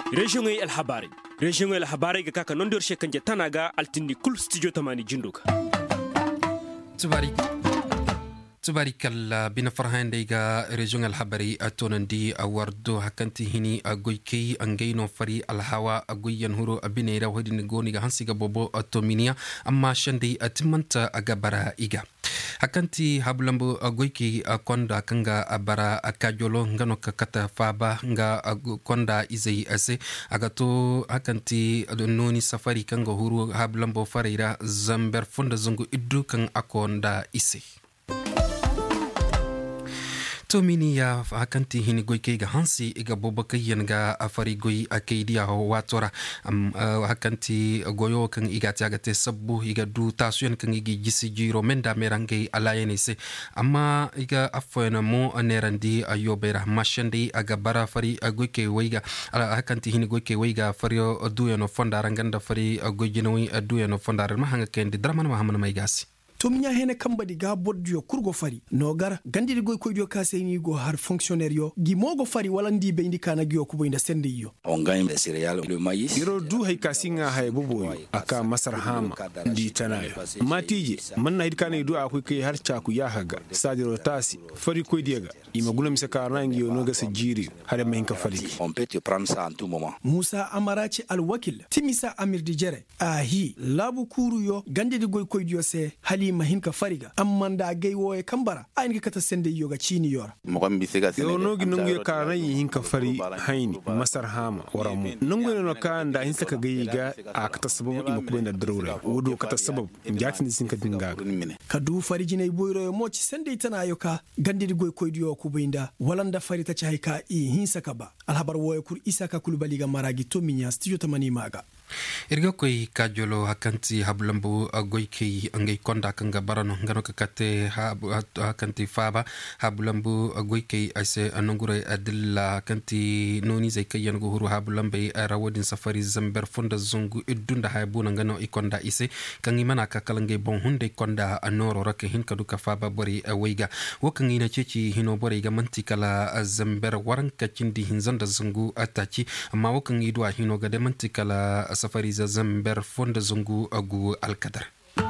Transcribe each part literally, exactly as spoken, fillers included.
Region El Habari. Region El Habari ga kaka non dor shekanje tanaga altindi kul studio tamani jinduka. Tubari tubari kala bina farhande ga Region El Habari atonandi awardo hakanti hini agoykei angaino fari alhawa agoyan huro abinera hodin goni ga hansiga bobo atominia amma shandi atimanta agabara iga. Hakanti hablambo agoyki konda kanga abara akajolo ngano kakata faba nga konda izai ase agato hakanti noni safari kanga huru hablambo farira zamber fonda zungu iddu kan akonda ise Tomini ya hakanti hini goyke ga hansi iga bobaka yanga afari goy akaidia watora am uh, hakanti goyo kan iga tagate sabbu iga du tasuyan kan igi jisi jiro menda merange alayenese amma iga afona mo anerandi ayobera mashandi aga bara fari goyke weiga hakanti hini goyke weiga fari duya no fonda ranganda fari goyjinowi duya no fonda ma hanga kendi dramana ma hamana maigasi Tominya hene kambadi ga boddio kurgo fari nogar gandidi goy koydio kaseni go har fonctionnaire yo gi mogo fari walandi be indi kana gyo kubo inda sende yo on gagne les céréales le maïs iro du hay kasinga hay bobo aka masar hama di tanayo matije manna hidkane du akwai kai har chaku ya haga sadiro tasi fari koydiga imaguna misaka rangi yo noga sajiri har mai ka fari on peut te prendre ça en tout moment Musa Amarachi alwakil timisa amir dijere ahi labu kuru yo gandidi goy koydio se hali mahinka fariga amanda gaywo e kambara ayin ka ta sende yoga chini yora mo bi sega sene yo nogi nungu ka ran hinka fari haini masar hama waramu nungu no ka nda hin saka gayiga a ka ta sababu ima kubenda drore wodo ka ta sababu njati sinka dinga ka du fari jinay boyro mo ci sende tana yoka gandidi goy koydiyo kubinda walanda fari ta chayka i hin saka ba alhabar woy kur isaka kulubaliga maragi to minya studio tamani maga irga koy kajolo hakanti hablambu goyki angay konda kanga barano ngano kakate hakanti faba hablambu goyki ase anongure adilla kanti noni zay kayan go huru hablambe rawadin safari zamber fonda zungu idunda haybuna ngano ikonda ise kangi mana kakalange bon hunde konda anoro rake hin kaduka faba bori wayga wokangi na ceci hino bori ga mantikala zamber waranka cindi hinzanda zungu atachi amma wokangi dwa hino ga de mantikala safari za zamber fonda zungu agu alkadar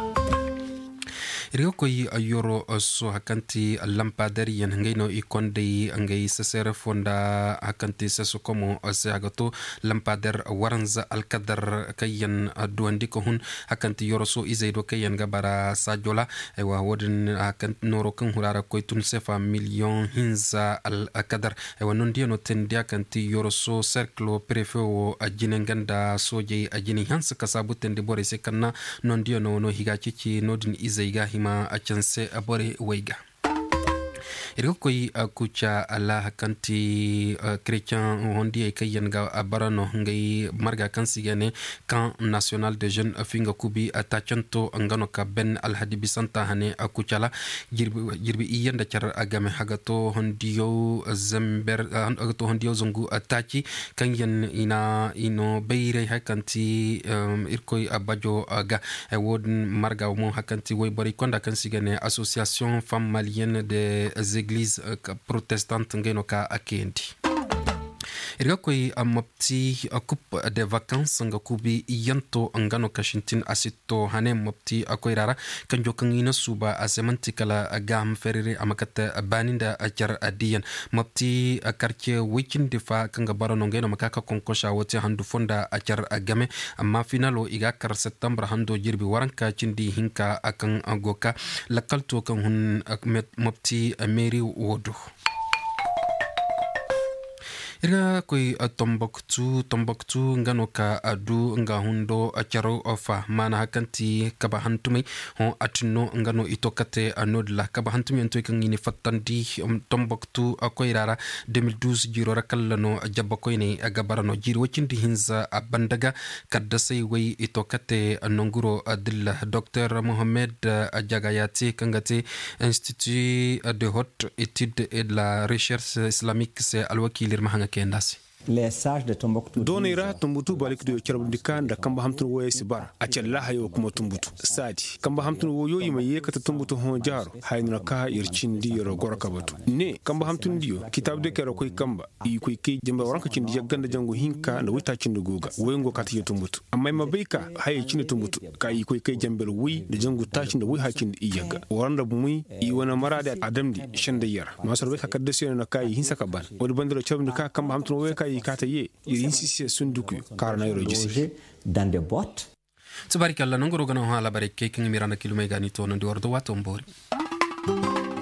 Irigo koy ayoro so hakanti lampadari yan ngayno ikonde ngay sesere fonda hakanti seso komo ase agato lampader waranza alkadar kayan duandi ko hun hakanti yoro so izaido kayan gabara sajola e wa wodin hakanti noro kan hurara koy tun sefa million hinza alkadar e wa non diano tendia kanti yoro so cercle prefeo ajinenganda soje ajini hansa kasabu tende bore sekanna non diano no higachichi nodin izaiga ma a chance abore weiga irgo koy kucha ala hakanti chrétien hondi e kayen ga abarano ngay marga kansigane camp national de jeunes finga kubi atachanto ngano ka ben al hadibi santa hane akuchala jirbi jirbi iyenda char agame hagato hondiyo zamber hagato hondiyo zungu atachi kanyen ina ino beire hakanti irkoy abajo aga e wodin marga mo hakanti way bari konda kansigane association femme malienne des église protestante ngeno ka akendi irga koy amapti coupe de vacances nga kubi yanto ngano kashintin asito hane mapti akoyrara kanjo kangina suba asemantikala agam ferire amakata baninda ajar adiyan mapti quartier weekend defa kanga barano ngeno makaka konkosha wote handu fonda ajar agame amma finalo iga kar septembre hando jirbi waranka cindi hinka akan agoka lakalto kan hun mapti meri wodo Ira koy Tombouctou Tombouctou ngano ka adu nga hundo acharo ofa mana hakanti kaba hantumay ho atino ngano itokate anodla kaba hantumi antoy kangini fatandi Tombouctou akoy rara deux mille douze jiro rakallano jabakoyne agabarano jiro wacindi hinza abandaga kadasay way itokate anonguro adilla Docteur Mohamed Jagayati kangate Institut de haute étude et de la recherche islamique c'est alwakilir mahanga kendasi les sages de Tombouctou dona ira Tombouctou balik do kerbudikan da kamba hamtun woye sibar a cella hayo kuma Tombouctou sadi kamba hamtun woyo yima yekata Tombouctou hon jaro hayna ka ircin di ro gorka batu ne kamba hamtun diyo kitab de kero koy kamba i koy ke jemba waranka cin di ganda jango hinka da wita cin goga woyengo kati Tombouctou amma mabayka haye cin Tombouctou ka i koy ke jembel wi da jango tacin da wi hacin i yaga waranda bumui i wana marade adamdi shanda yara masar be ka desio na kai hinsa ka ban wodi bandiro chobni ka kamba hamtun woye kai kata ye irin sisi sunduku karna yoro jisi dans des boîtes. Tabarikalla nongoro gana hala bareke king miranda kilomega ni tono ndi ordo watombori.